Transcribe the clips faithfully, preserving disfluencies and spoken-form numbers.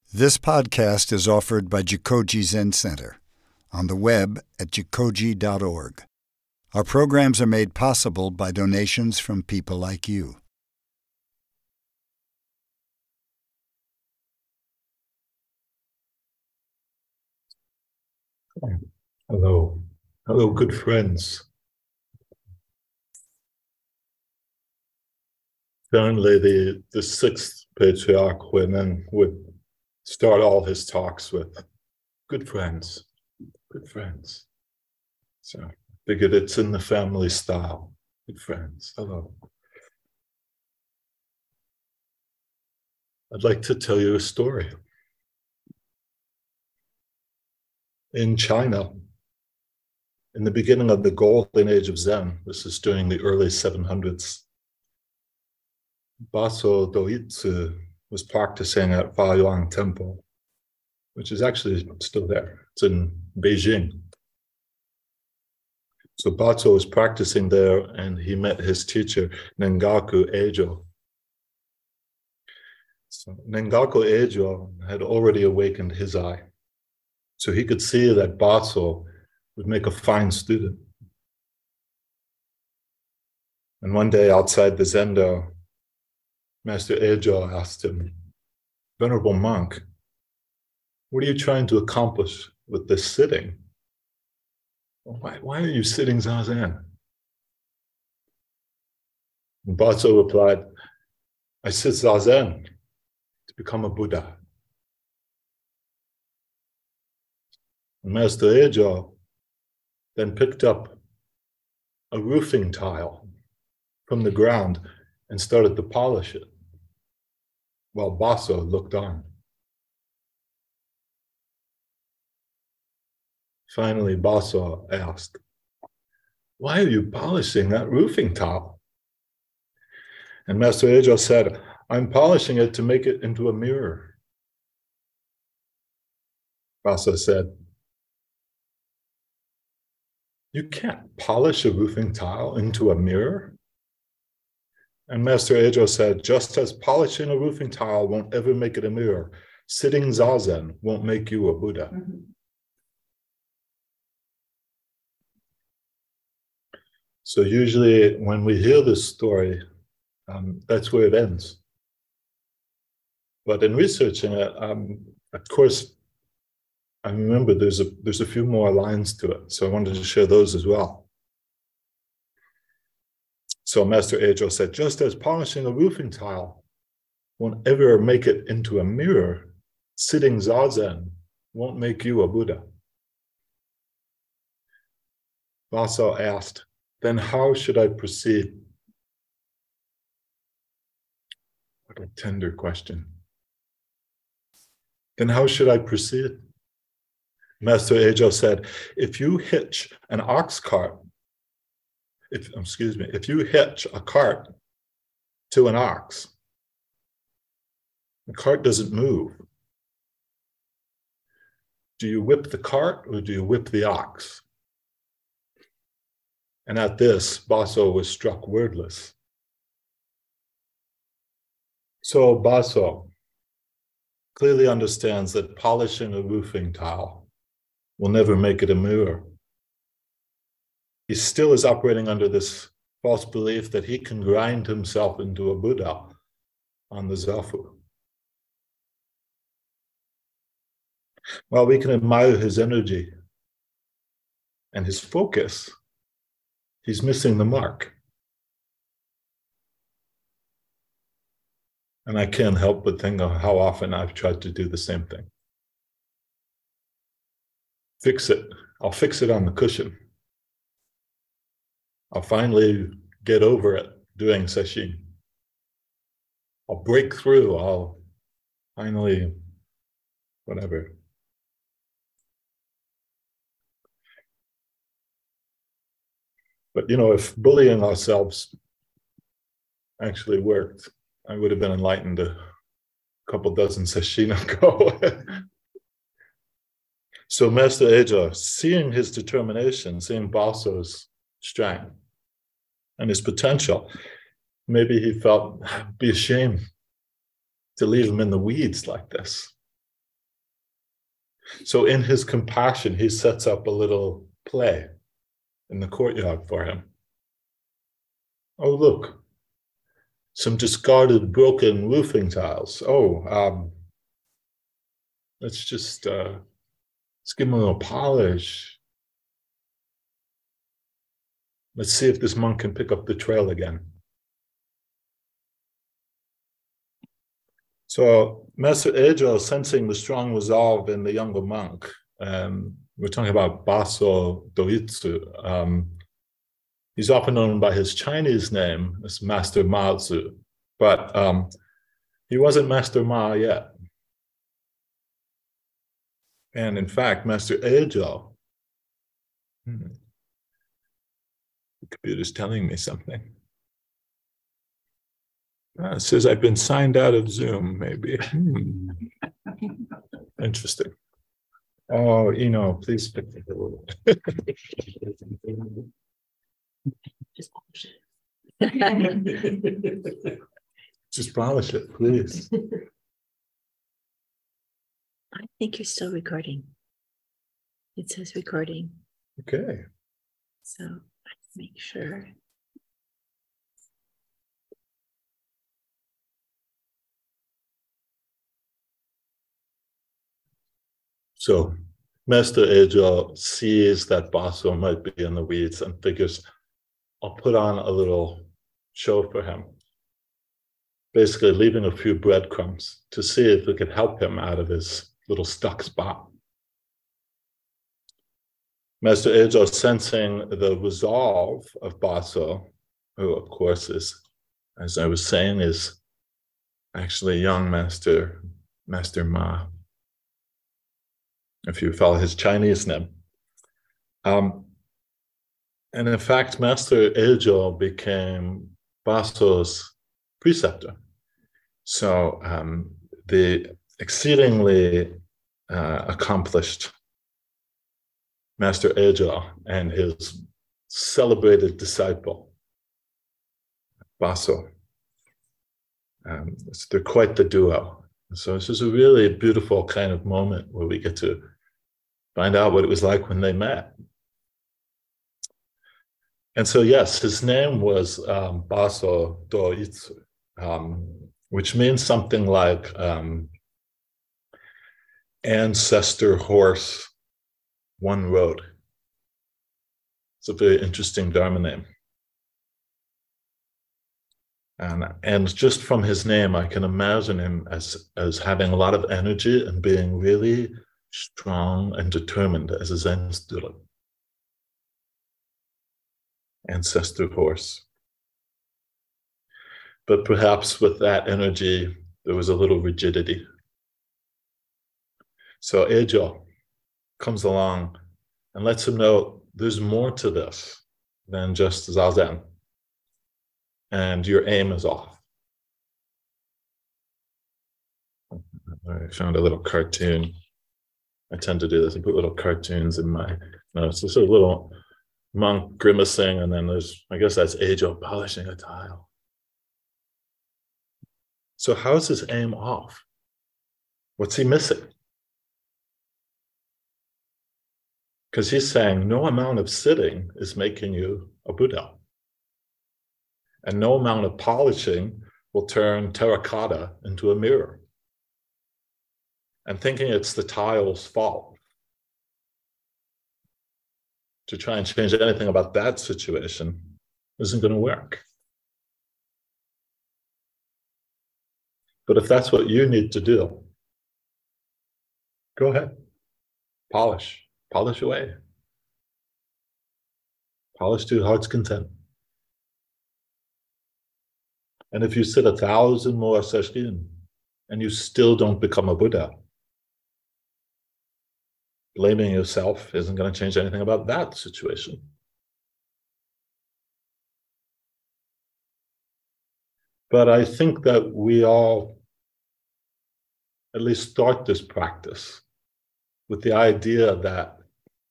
This podcast is offered by Jikoji Zen Center on the web at jikoji dot org. Our programs are made possible by donations from people like you. Hello. Hello, good friends. Apparently, the, the sixth patriarch Huineng would start all his talks with, good friends, good friends. So I figured it's in the family style. Good friends, hello. I'd like to tell you a story. In China, in the beginning of the golden age of Zen, this is during the early seven hundreds, Baso Doitsu was practicing at Faiyuan Temple, which is actually still there. It's in Beijing. So Baso was practicing there and he met his teacher, Nengaku Eijo. So Nengaku Eijo had already awakened his eye. So he could see that Baso would make a fine student. And one day outside the Zendo, Master Eijo asked him, "Venerable monk, what are you trying to accomplish with this sitting? Why, why are you sitting Zazen?" And Baso replied, "I sit Zazen to become a Buddha." And Master Eijo then picked up a roofing tile from the ground and started to polish it, while Baso looked on. Finally, Baso asked, "Why are you polishing that roofing tile?" And Master Eijo said, "I'm polishing it to make it into a mirror." Baso said, "You can't polish a roofing tile into a mirror." And Master Eijo said, "Just as polishing a roofing tile won't ever make it a mirror, sitting Zazen won't make you a Buddha." Mm-hmm. So usually when we hear this story, um, that's where it ends. But in researching it, um, of course, I remember there's a, there's a few more lines to it. So I wanted to share those as well. So Master Eijo said, just as polishing a roofing tile won't ever make it into a mirror, sitting Zazen won't make you a Buddha. Baso asked, then how should I proceed? What a tender question. Then how should I proceed? Master Eijo said, if you hitch an ox cart, if, excuse me, if you hitch a cart to an ox, the cart doesn't move. Do you whip the cart or do you whip the ox? And at this, Baso was struck wordless. So Baso clearly understands that polishing a roofing tile will never make it a mirror. He still is operating under this false belief that he can grind himself into a Buddha on the Zafu. While we can admire his energy and his focus, he's missing the mark. And I can't help but think of how often I've tried to do the same thing. Fix it. I'll fix it on the cushion. I'll finally get over it doing sesshin. I'll break through. I'll finally, whatever. But, you know, if bullying ourselves actually worked, I would have been enlightened a couple dozen sesshin ago. So Master Eijo, seeing his determination, seeing Baso's strength and his potential, maybe he felt, be ashamed to leave him in the weeds like this. So in his compassion, he sets up a little play in the courtyard for him. Oh, look, some discarded, broken roofing tiles. Oh, um, let's just uh, let's give them a little polish. Let's see if this monk can pick up the trail again. So Master Ejo, sensing the strong resolve in the younger monk, um, we're talking about Baso Doitsu. Um, he's often known by his Chinese name as Master Ma Zu, but um, he wasn't Master Ma yet. And in fact, Master Ejo, hmm, the computer's telling me something. Uh, it says I've been signed out of Zoom, maybe. Hmm. Interesting. Oh, you know, please fix it a little. Just polish it. Just polish it, please. I think you're still recording. It says recording. Okay. So let's make sure. So Master Ejo sees that Baso might be in the weeds and figures, I'll put on a little show for him. Basically leaving a few breadcrumbs to see if we could help him out of his little stuck spot. Master Ejo, sensing the resolve of Baso, who of course is, as I was saying, is actually young Master, Master Ma, if you follow his Chinese name. Um, and in fact, Master Ejo became Baso's preceptor. So um, the exceedingly uh, accomplished Master Ejo and his celebrated disciple, Baso, um, they're quite the duo. So this is a really beautiful kind of moment where we get to find out what it was like when they met. And so, yes, his name was um, Baso Doitsu, um, which means something like um, ancestor horse, one road. It's a very interesting Dharma name. And, and just from his name, I can imagine him as, as having a lot of energy and being really strong and determined as a Zen student. Ancestor horse. But perhaps with that energy, there was a little rigidity. So Ejo comes along and lets him know there's more to this than just Zazen. And your aim is off. I found a little cartoon. I tend to do this and put little cartoons in my notes. There's a little monk grimacing, and then there's, I guess that's Ejo polishing a tile. So how's his aim off? What's he missing? Because he's saying no amount of sitting is making you a Buddha. And no amount of polishing will turn terracotta into a mirror. And thinking it's the tile's fault to try and change anything about that situation isn't going to work. But if that's what you need to do, go ahead. Polish. Polish away. Polish to your heart's content. And if you sit a thousand more sesshin and you still don't become a Buddha, blaming yourself isn't going to change anything about that situation. But I think that we all at least start this practice with the idea that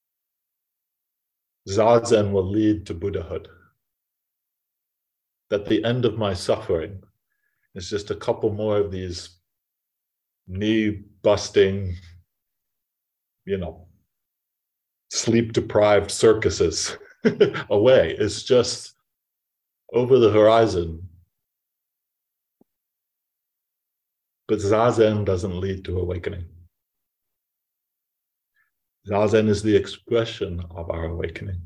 Zazen will lead to Buddhahood. That the end of my suffering is just a couple more of these knee-busting, you know, sleep-deprived circuses away. It's just over the horizon. But Zazen doesn't lead to awakening. Zazen is the expression of our awakening.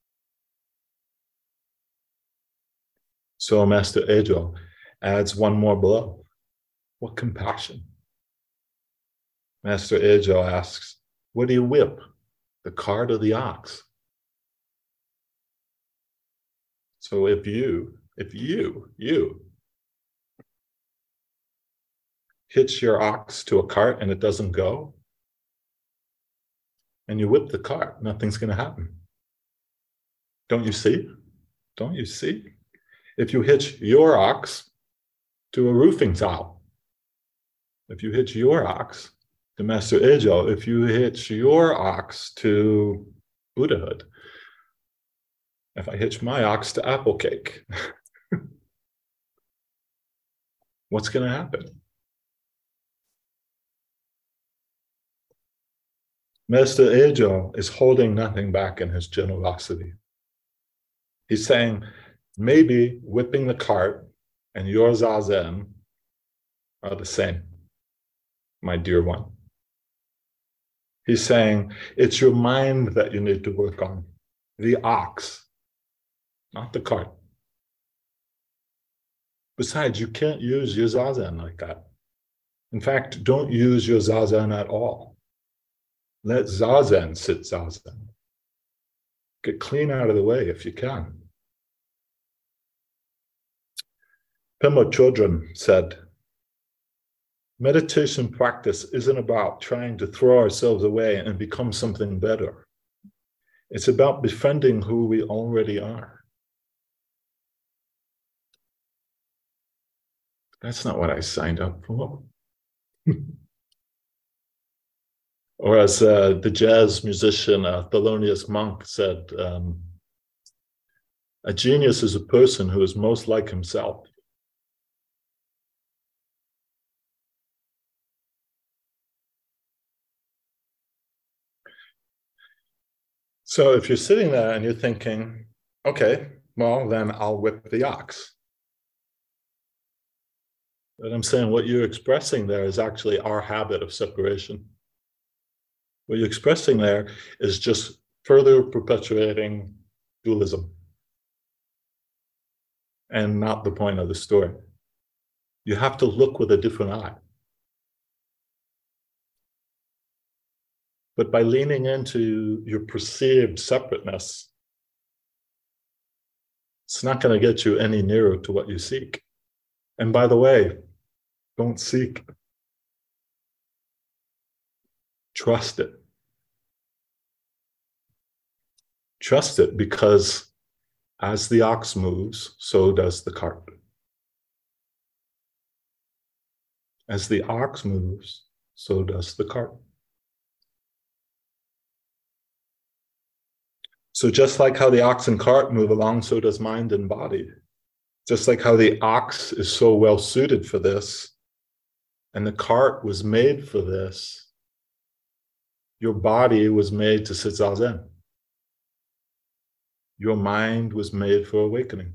So Master Ejo adds one more blow. What compassion? Master Ejo asks, what do you whip, the cart or the ox? So if you, if you, you hitch your ox to a cart and it doesn't go, and you whip the cart, nothing's going to happen. Don't you see? Don't you see? If you hitch your ox to a roofing tile, if you hitch your ox to Master Ejo, if you hitch your ox to Buddhahood, if I hitch my ox to apple cake, what's going to happen? Master Ejo is holding nothing back in his generosity. He's saying, maybe whipping the cart and your Zazen are the same, my dear one. He's saying, it's your mind that you need to work on, the ox, not the cart. Besides, you can't use your Zazen like that. In fact, don't use your Zazen at all. Let Zazen sit Zazen. Get clean out of the way if you can. Pema Chodron said, meditation practice isn't about trying to throw ourselves away and become something better. It's about befriending who we already are. That's not what I signed up for. Or as uh, the jazz musician uh, Thelonious Monk said, um, a genius is a person who is most like himself. So if you're sitting there and you're thinking, okay, well, then I'll whip the ox. But I'm saying what you're expressing there is actually our habit of separation. What you're expressing there is just further perpetuating dualism and not the point of the story. You have to look with a different eye. But by leaning into your perceived separateness, it's not going to get you any nearer to what you seek. And by the way, don't seek. Trust it. Trust it because as the ox moves, so does the cart. As the ox moves, so does the cart. So just like how the ox and cart move along, so does mind and body. Just like how the ox is so well suited for this, and the cart was made for this, your body was made to sit Zazen. Your mind was made for awakening.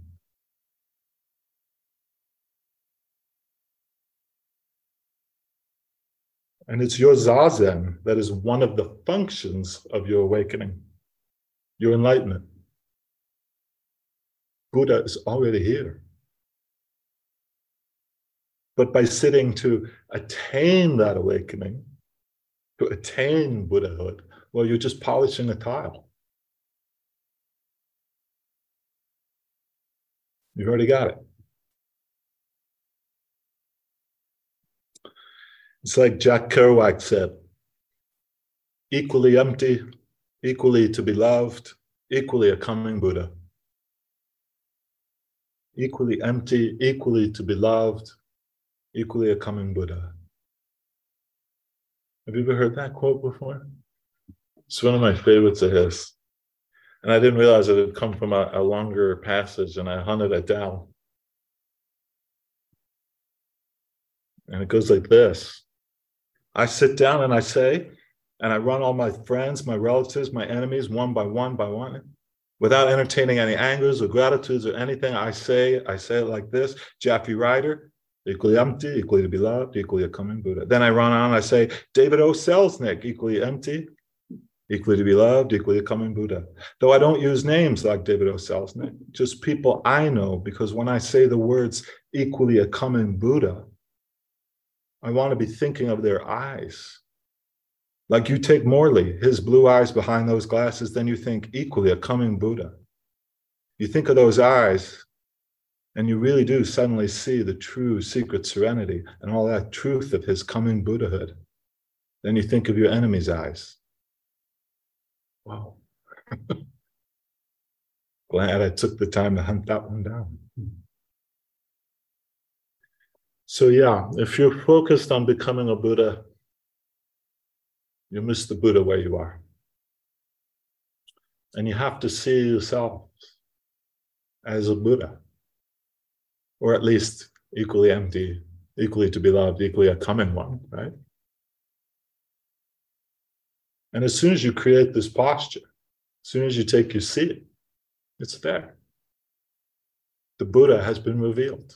And it's your Zazen that is one of the functions of your awakening, your enlightenment. Buddha is already here. But by sitting to attain that awakening, to attain Buddhahood, well, you're just polishing a tile. You've already got it. It's like Jack Kerouac said, equally empty, equally to be loved, equally a coming Buddha. Equally empty, equally to be loved, equally a coming Buddha. Have you ever heard that quote before? It's one of my favorites of his. And I didn't realize it had come from a, a longer passage, and I hunted it down. And it goes like this. I sit down and I say, and I run all my friends, my relatives, my enemies, one by one by one, without entertaining any angers or gratitudes or anything. I say, I say it like this: Jaffe Ryder, equally empty, equally to be loved, equally a coming Buddha. Then I run on and I say, David O. Selznick, equally empty, equally to be loved, equally a coming Buddha. Though I don't use names like David O. Selznick, just people I know, because when I say the words equally a coming Buddha, I want to be thinking of their eyes. Like you take Morley, his blue eyes behind those glasses, then you think equally a coming Buddha. You think of those eyes, and you really do suddenly see the true secret serenity and all that truth of his coming Buddhahood. Then you think of your enemy's eyes. Wow. Glad I took the time to hunt that one down. So yeah, if you're focused on becoming a Buddha, you miss the Buddha where you are. And you have to see yourself as a Buddha, or at least equally empty, equally to be loved, equally a coming one, right? And as soon as you create this posture, as soon as you take your seat, it's there. The Buddha has been revealed.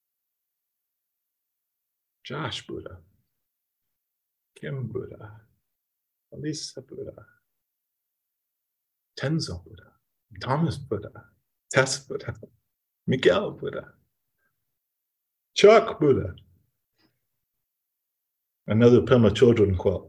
Josh Buddha, Kim Buddha, Elisa Buddha, Tenzo Buddha, Thomas Buddha, Tess Buddha, Miguel Buddha, Chuck Buddha. Another Pema Chodron quote.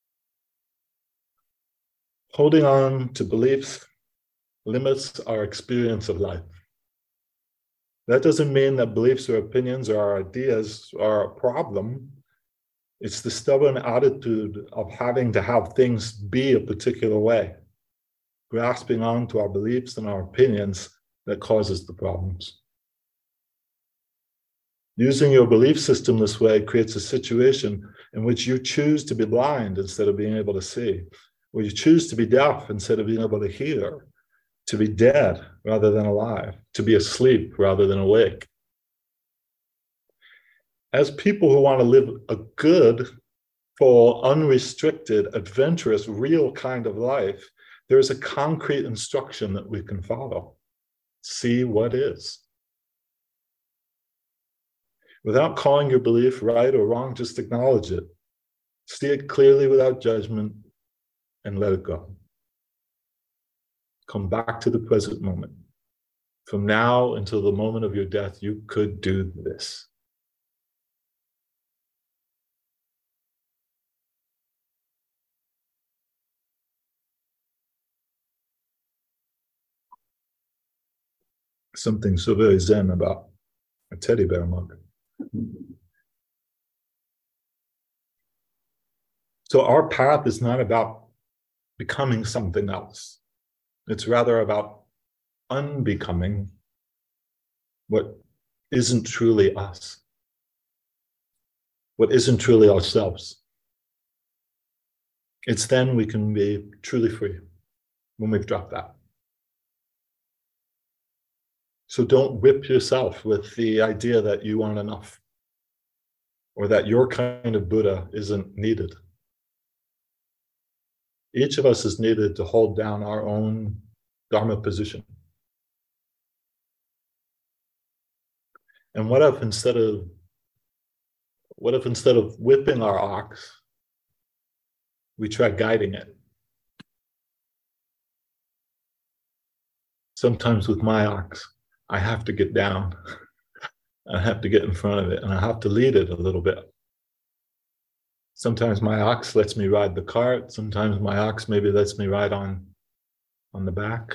Holding on to beliefs limits our experience of life. That doesn't mean that beliefs or opinions or our ideas are a problem. It's the stubborn attitude of having to have things be a particular way, grasping on to our beliefs and our opinions, that causes the problems. Using your belief system this way creates a situation in which you choose to be blind instead of being able to see, where you choose to be deaf instead of being able to hear, to be dead rather than alive, to be asleep rather than awake. As people who want to live a good, full, unrestricted, adventurous, real kind of life, there is a concrete instruction that we can follow. See what is. Without calling your belief right or wrong, just acknowledge it. See it clearly without judgment and let it go. Come back to the present moment. From now until the moment of your death, you could do this. Something so very Zen about a teddy bear mug. So our path is not about becoming something else. It's rather about unbecoming what isn't truly us, what isn't truly ourselves. It's then we can be truly free, when we've dropped that. So don't whip yourself with the idea that you aren't enough, or that your kind of Buddha isn't needed. Each of us is needed to hold down our own Dharma position. And what if instead of what if instead of whipping our ox, we try guiding it? Sometimes with my ox, I have to get down. I have to get in front of it, and I have to lead it a little bit. Sometimes my ox lets me ride the cart. Sometimes my ox maybe lets me ride on, on the back.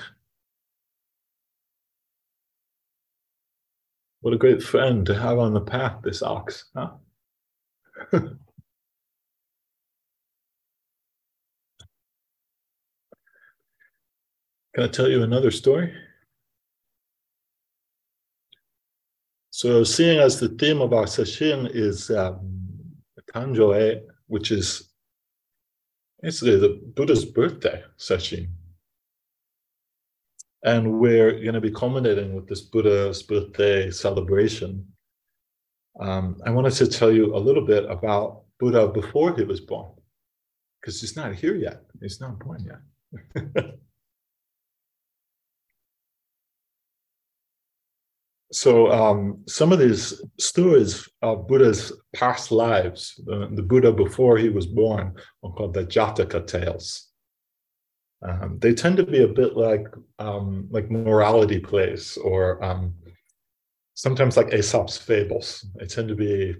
What a great friend to have on the path, this ox, huh? Can I tell you another story? So seeing as the theme of our session is um, Kanjo-e, which is basically the Buddha's birthday session. And we're going to be culminating with this Buddha's birthday celebration. Um, I wanted to tell you a little bit about Buddha before he was born, because he's not here yet. He's not born yet. So um, some of these stories of Buddha's past lives, uh, the Buddha before he was born, are called the Jataka tales. Um, they tend to be a bit like um, like morality plays, or um, sometimes like Aesop's fables. They tend to be,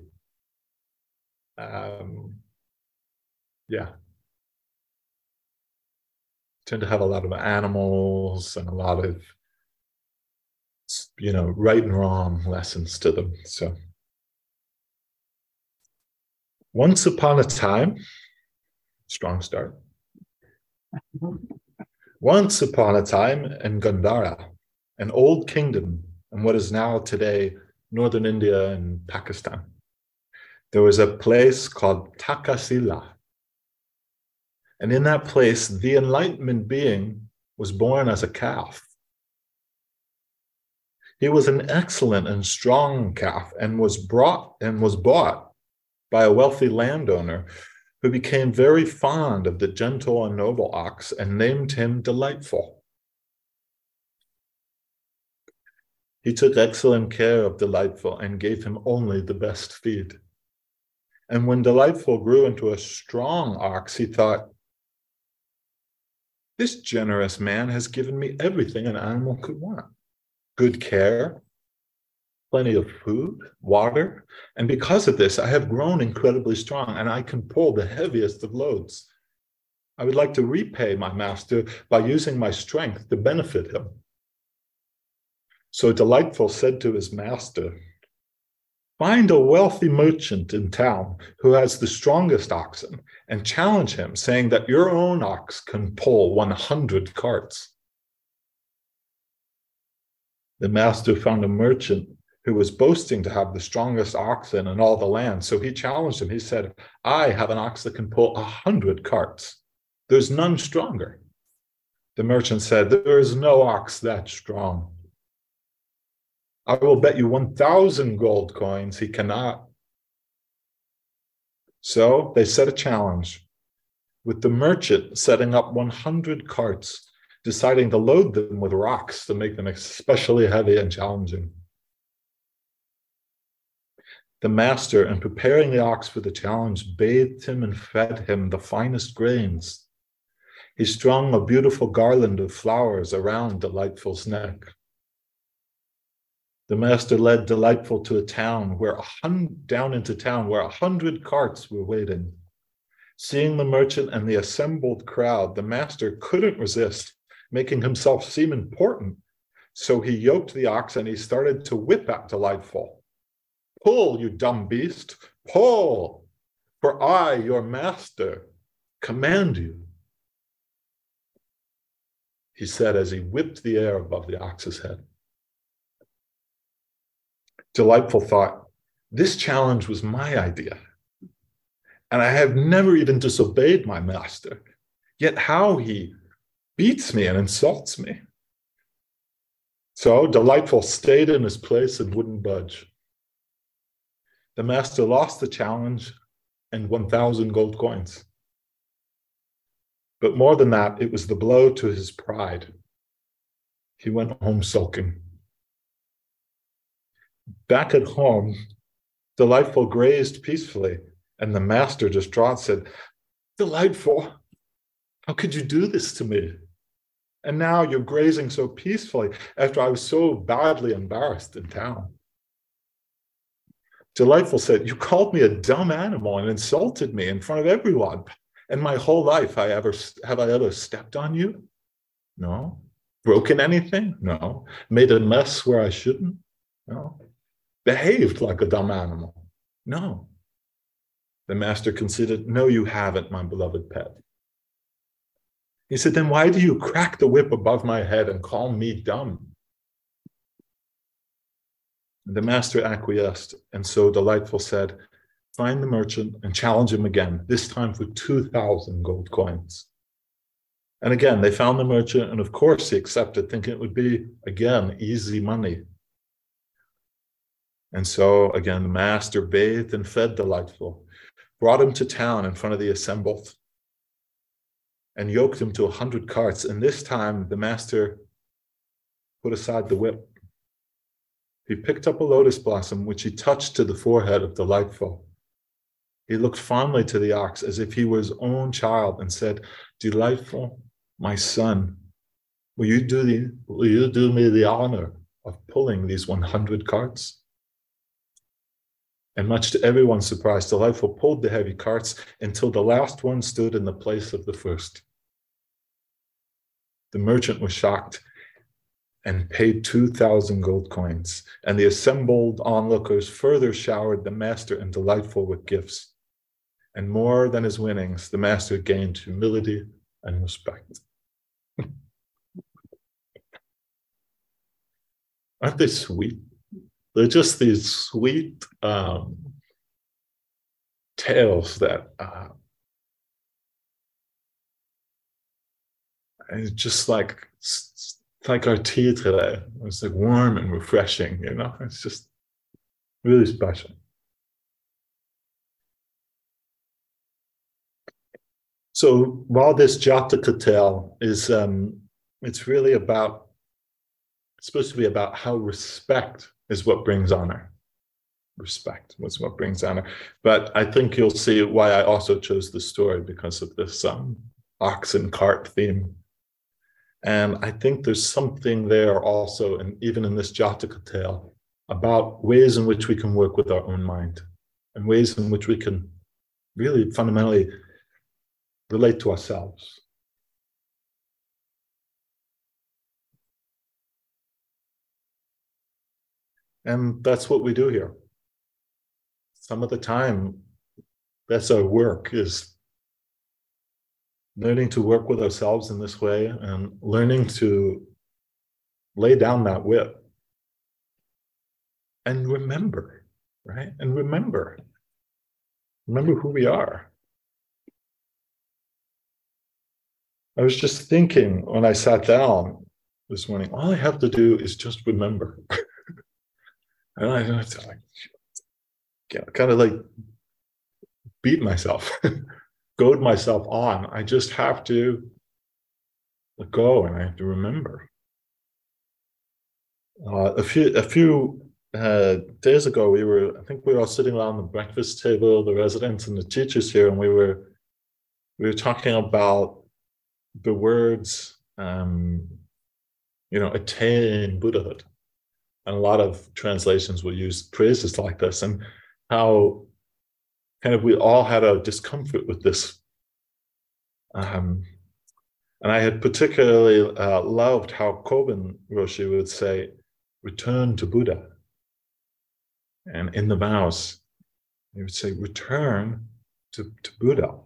um, yeah, tend to have a lot of animals and a lot of, you know, right and wrong lessons to them. So once upon a time, strong start. Once upon a time in Gandhara, an old kingdom in what is now today northern India and Pakistan, there was a place called Takasila. And in that place, the enlightenment being was born as a calf. He was an excellent and strong calf, and was brought and was bought by a wealthy landowner who became very fond of the gentle and noble ox and named him Delightful. He took excellent care of Delightful and gave him only the best feed. And when Delightful grew into a strong ox, he thought, "This generous man has given me everything an animal could want. Good care, plenty of food, water, and because of this, I have grown incredibly strong and I can pull the heaviest of loads. I would like to repay my master by using my strength to benefit him." So Delightful said to his master, "Find a wealthy merchant in town who has the strongest oxen and challenge him, saying that your own ox can pull one hundred carts." The master found a merchant who was boasting to have the strongest oxen in all the land. So he challenged him. He said, "I have an ox that can pull a hundred carts. There's none stronger." The merchant said, "There is no ox that strong. I will bet you one thousand gold coins he cannot." So they set a challenge, with the merchant setting up one hundred carts, deciding to load them with rocks to make them especially heavy and challenging. The master, in preparing the ox for the challenge, bathed him and fed him the finest grains. He strung a beautiful garland of flowers around Delightful's neck. The master led Delightful to a town where a hundred, down into town where a hundred carts were waiting. Seeing the merchant and the assembled crowd, the master couldn't resist, making himself seem important. So he yoked the ox and he started to whip at Delightful. "Pull, you dumb beast, pull, for I, your master, command you," he said as he whipped the air above the ox's head. Delightful thought, "This challenge was my idea, and I have never even disobeyed my master, yet how he beats me and insults me." So Delightful stayed in his place and wouldn't budge. The master lost the challenge and one thousand gold coins. But more than that, it was the blow to his pride. He went home sulking. Back at home, Delightful grazed peacefully, and the master, distraught, said, "Delightful, how could you do this to me? And now you're grazing so peacefully after I was so badly embarrassed in town." Delightful said, "You called me a dumb animal and insulted me in front of everyone. And my whole life, I ever have I ever stepped on you? No. Broken anything? No. Made a mess where I shouldn't? No. Behaved like a dumb animal? No." The master considered, "No, you haven't, my beloved pet." He said, "Then why do you crack the whip above my head and call me dumb?" The master acquiesced, and so Delightful said, "Find the merchant and challenge him again, this time for two thousand gold coins." And again, they found the merchant, and of course he accepted, thinking it would be, again, easy money. And so, again, the master bathed and fed Delightful, brought him to town in front of the assembled, and yoked him to a hundred carts. And this time the master put aside the whip. He picked up a lotus blossom, which he touched to the forehead of Delightful. He looked fondly to the ox as if he were his own child and said, "Delightful, my son, will you do, the, will you do me the honor of pulling these one hundred carts?" And much to everyone's surprise, Delightful pulled the heavy carts until the last one stood in the place of the first. The merchant was shocked and paid two thousand gold coins, and the assembled onlookers further showered the master and Delightful with gifts. And more than his winnings, the master gained humility and respect. Aren't they sweet? They're just these sweet um, tales that uh, it's just like it's like our tea today. It's like warm and refreshing, you know. It's just really special. So while this Jataka tale is, um, it's really about, it's supposed to be about how respect is what brings honor. Respect was what brings honor. But I think you'll see why I also chose the story, because of this um, ox and cart theme. And I think there's something there also, and even in this Jataka tale, about ways in which we can work with our own mind and ways in which we can really fundamentally relate to ourselves. And that's what we do here. Some of the time, that's our work, is learning to work with ourselves in this way and learning to lay down that whip and remember, right? And remember, remember who we are. I was just thinking when I sat down this morning, all I have to do is just remember. And I don't have to like, kind of like beat myself, goad myself on. I just have to let go, and I have to remember. Uh, a few a few uh, days ago, we were, I think we were all sitting around the breakfast table, the residents and the teachers here, and we were we were talking about the words, um, you know, attain Buddhahood. And a lot of translations will use phrases like this, and how kind of we all had a discomfort with this. Um, and I had particularly uh, loved how Kobun Roshi would say, "Return to Buddha." And in the vows, he would say, "Return to, to Buddha."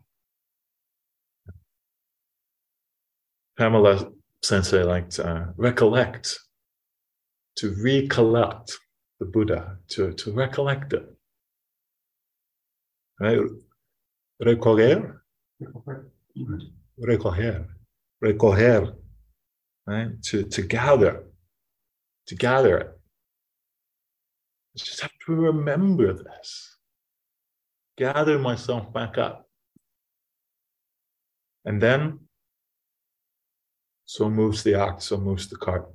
Pamela Sensei liked uh, recollect, to recollect the Buddha, to, to recollect it. Right? Recoger, recoger, recoger, right? To, to gather, to gather it. I just have to remember this. Gather myself back up. And then, so moves the ox, so moves the cart.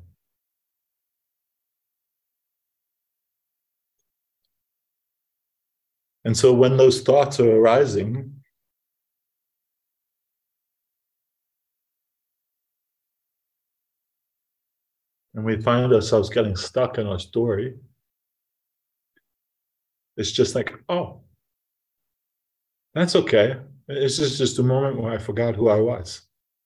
And so when those thoughts are arising, and we find ourselves getting stuck in our story, it's just like, oh, that's okay. This is just a moment where I forgot who I was.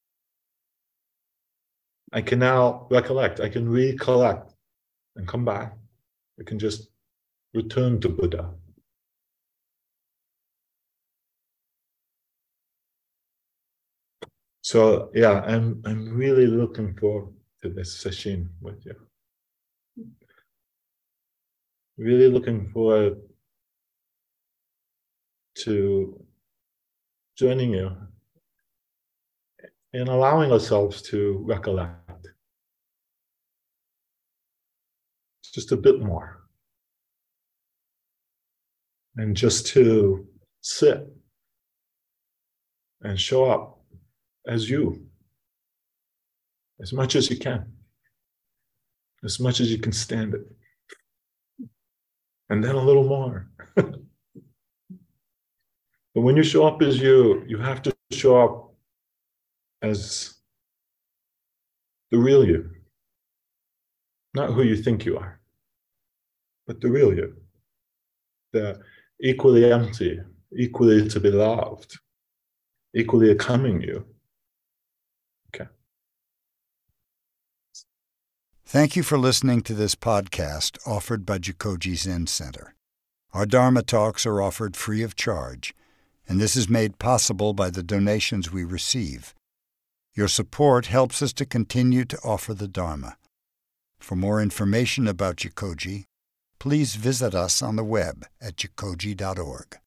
I can now recollect, I can recollect and come back. I can just return to Buddha. So yeah, I'm I'm really looking forward to this session with you. Really looking forward to joining you in allowing ourselves to recollect just a bit more. And just to sit and show up as you, as much as you can, as much as you can stand it. And then a little more. But when you show up as you, you have to show up as the real you. Not who you think you are, but the real you. The equally empty, equally to be loved, equally a coming you. Okay. Thank you for listening to this podcast offered by Jikoji Zen Center. Our Dharma talks are offered free of charge, and this is made possible by the donations we receive. Your support helps us to continue to offer the Dharma. For more information about Jikoji, please visit us on the web at jikoji dot org.